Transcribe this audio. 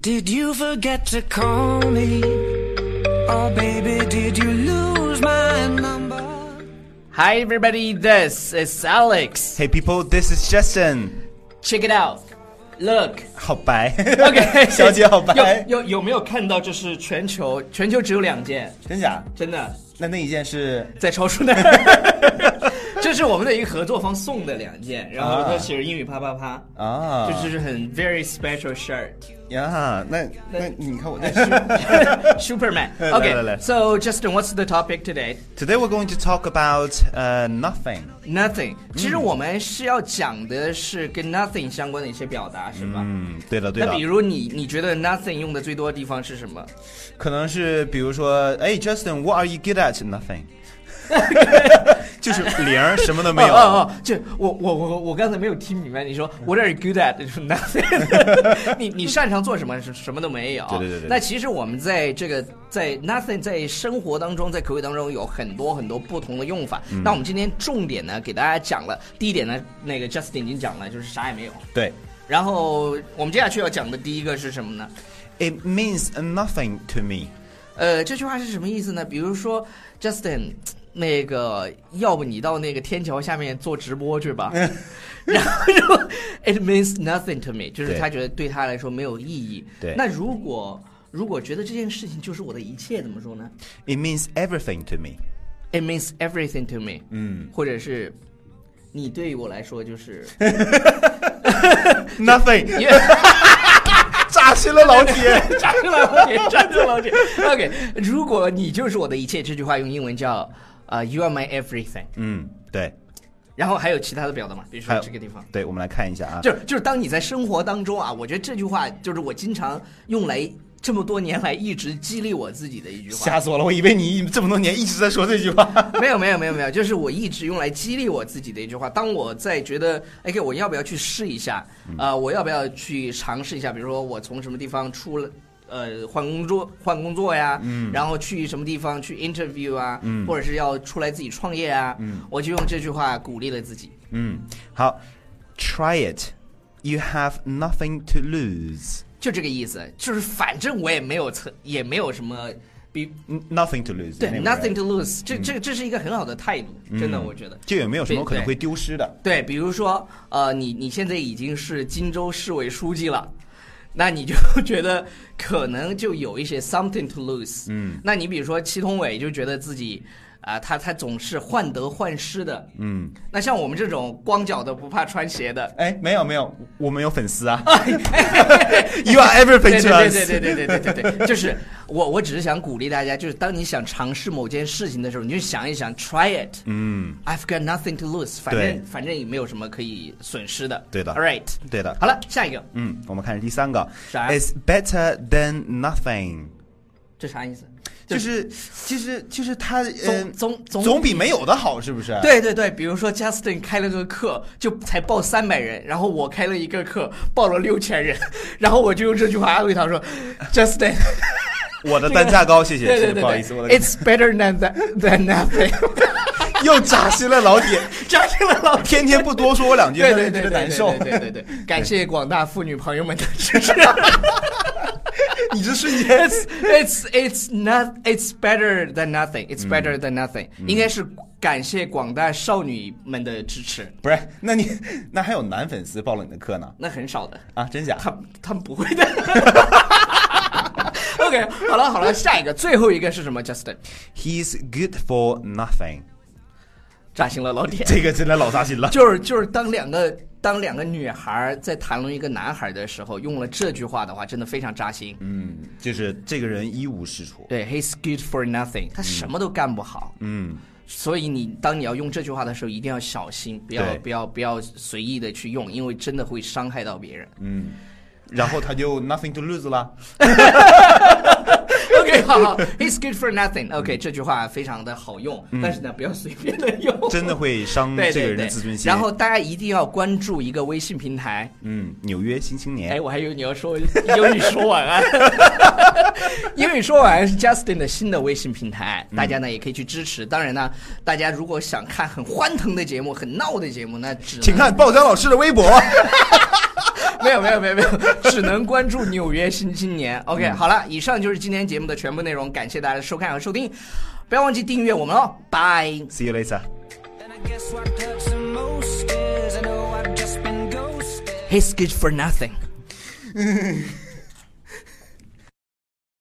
Did you forget to call me? Oh baby, did you lose my number? Hi everybody, this is Alex. Hey people, this is Justin. Check it out. Look. 好白 OK 小姐好白有没有看到这是全球只有2件？ 真假？ 真的。 那一件是在超市那这是我们的一个合作方送的2件，然后它写着英语啪啪啪啊， 就是很 very special shirt 呀。那你看我这 Superman. Okay, so Justin, what's the topic today? Today we're going to talk about nothing. Nothing. 其实我们是要讲的是跟 nothing 相关的一些表达，是吧？ 对的。 那比如你觉得 nothing 用的最多的地方是什么？ 可能是比如说，哎 ，Justin, what are you good at? Nothing. 就是零，什么都没有。 就我刚才没有听明白，你说 What are you good at? 就是 nothing 。你擅长做什么？什么都没有。 对。 那其实我们在 nothing 在生活当中，在口语当中有很多不同的用法。那我们今天重点呢，给大家讲了第一点呢，那个 Justin 已经讲了，就是啥也没有。 对。 然后我们接下去要讲的第一个是什么呢？ It means nothing to me. 这句话是什么意思呢？比如说 Justin。那个，要不你到那个天桥下面做直播去吧。然后说 ，It means nothing to me， 就是他觉得对他来说没有意义。 对。 那如果觉得这件事情就是我的一切，怎么说呢 ？It means everything to me. It means everything to me。或者是你对我来说就是 nothing。扎心了老铁， 扎心了老铁。OK， 如果你就是我的一切，这句话用英文叫You are my everything。 对。 然后还有其他的表达吗？比如说这个地方。 对，我们来看一下啊。 就是当你在生活当中啊，我觉得这句话就是我经常用来这么多年来一直激励我自己的一句话。 吓死我了，我以为你这么多年一直在说这句话。 没有，就是我一直用来激励我自己的一句话。当我在觉得我要不要去试一下我要不要去尝试一下，比如说我从什么地方出了换工作呀，然后去什么地方去 interview 啊，或者是要出来自己创业啊，我就用这句话鼓励了自己。 好 ，Try it, you have nothing to lose。 就这个意思，就是反正我也没有什么 nothing to lose。 对 ，nothing to lose， 这是一个很好的态度，真的，我觉得。 就也没有什么可能会丢失的。 对，比如说你现在已经是荆州市委书记了。那你就觉得可能就有一些 something to lose。那你比如说祁同伟就觉得自己他总是患得患失的。那像我们这种光脚的不怕穿鞋的， 没有，我们有粉丝啊。You are everything to us。 对，就是我只是想鼓励大家，就是当你想尝试某件事情的时候，你就想一想 ，try it。I've got nothing to lose。反正也没有什么可以损失的。 对的 ，All right。 对的。 好了，下一个。 我们看第3个。 啥 ？It's better than nothing。 这啥意思？ 就是他总比没有的好，是不是？ 对，比如说 Justin 开了个课就才报300人，然后我开了一个课报了6000人，然后我就用这句话安慰他说 Justin 我的单价高，谢谢， 对， 不好意思，我的 It's better than nothing。 又扎心了老铁，天天不多说我2句， 对， 觉得难受。 对，感谢广大妇女朋友们的支持。 你这瞬间 it's better than nothing. It's better than nothing. 应该是感谢广大少女们的支持。 不是，那还有男粉丝报了你的课呢？ 那很少的啊，真假？ 他们不会的。OK， 好了，下一个，最后一个是什么 ？Justin， He's good for nothing。 扎心了，老铁， 这个真的老扎心了。 就是当两个女孩在谈论一个男孩的时候，用了这句话的话，真的非常扎心。 就是这个人一无是处。 对 ，He's good for nothing， 他什么都干不好。所以当你要用这句话的时候，一定要小心，不要随意的去用，因为真的会伤害到别人。 然后他就 nothing to lose 了。 OK， 好 ，He's good for nothing。OK， 这句话非常的好用，但是呢，不要随便的用， 真的会伤这个人的自尊心。 然后大家一定要关注一个微信平台， 纽约新青年。 我还以为你要说英语说晚安。英语说晚安是 Justin 的新的微信平台，大家呢也可以去支持。当然呢，大家如果想看很欢腾的节目、很闹的节目，那请看鲍江老师的微博。 没有，只能关注纽约新青年。OK， 好了，以上就是今天节目的全部内容，感谢大家的收看和收听，不要忘记订阅我们哦，拜 See you later. He's good for nothing.